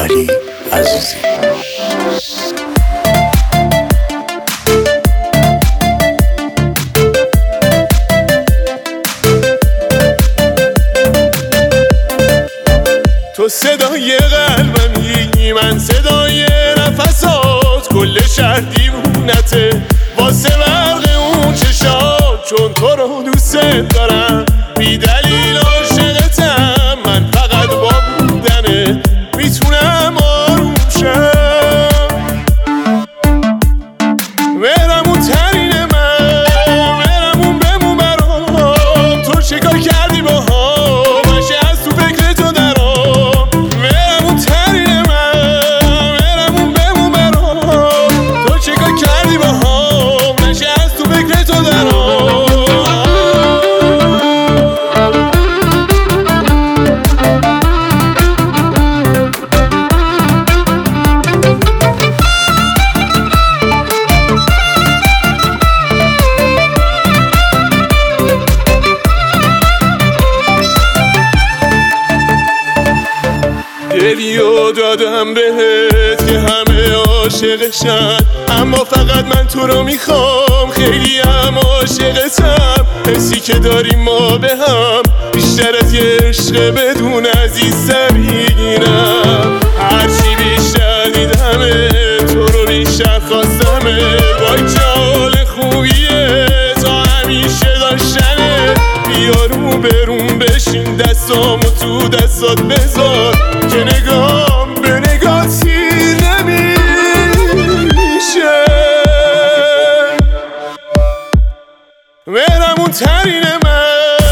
علی عزیزی. تو صدای قلبمی، من صدای نفسات، کل شهر دیوونته واسه برق اون چشات. چون تو رو دوست دارم بی دلیل عاشقتم، من فقط با بودنه میتونم آروم شم. مهرمون ترین من، مهرمون بمون برام، تو چیکار کردی با هم باشه از تو فکر تو درام. مهرمون ترین من، مهرمون بمون برام، تو چیکار کردی با هم نشه از تو فکر تو درام. دلیو دادم بهت که همه عاشقشن، اما فقط من تو رو میخوام، خیلی هم عاشقتم. حسی که داریم ما به هم بیشتر از یه عشق بدون عزیزم میگیرم. هرچی بیشتر دیدمه تو رو بیشتر خواستمه، وای جال خوبیه تا همیشه داشتنه. بیا رو برون بشین دستامو تو دستات بذار، که نگام به نگاه تیر نمیشه. مهرمون ترین من،